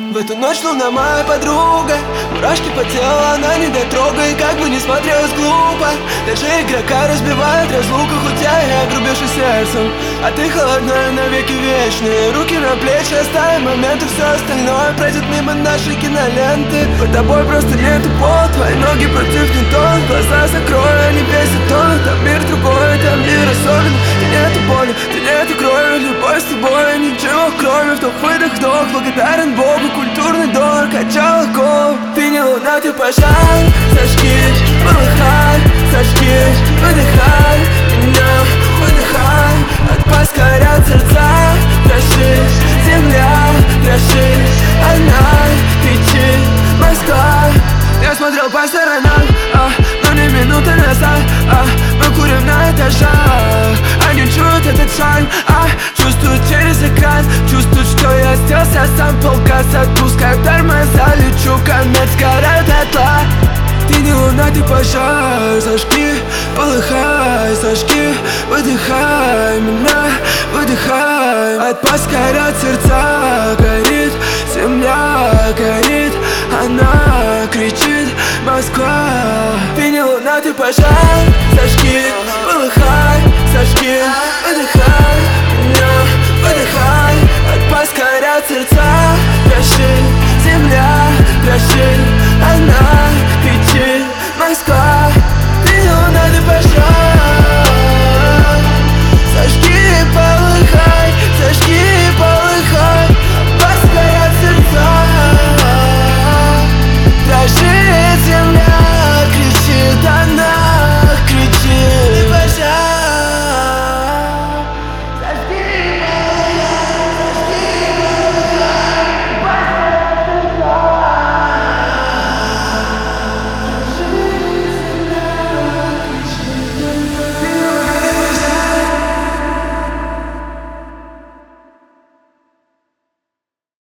В эту ночь луна моя подруга, мурашки по телу она не дотрогает. Как бы не смотрелась глупо, даже игрока разбивает разлука. Хоть я и огрубевший сердцем, а ты холодная навеки вечные. Руки на плечи, оставим моменты, все остальное пройдет мимо нашей киноленты. Под тобой просто нету пол, твои ноги против Ньютона. Глаза закрой, они весят тонны. Там мир другой, там мир особенный. Ты нету боли, ты нету крови, любовь с тобой, ничего кроме вдох, выдох, вдох. Благодарен Богу, культурный доллар, качал кол. Ты не луна, ты пожар, зажги, полыхай, зажги, выдыхай, меня выдыхай. От пасть горят сердца, дрожишь, земля дрожит, она кричит, Москва. Я смотрел по сторонам, но не минуты назад, мы курим на этажах. Они чуют этот шаг, чувствуют через экран, чувствуют, что я сделался сам. Полгаза отпускаю тормоза, лечу, комет сгорает дотла. Ты не луна, ты пожар, зажги, полыхай, зажги, выдыхай, меня выдыхай. От пасть горят сердца, горит земля, горит, она кричит, Москва. Ты не луна, ты пожар, зажги, полыхай, зажги, выдыхай.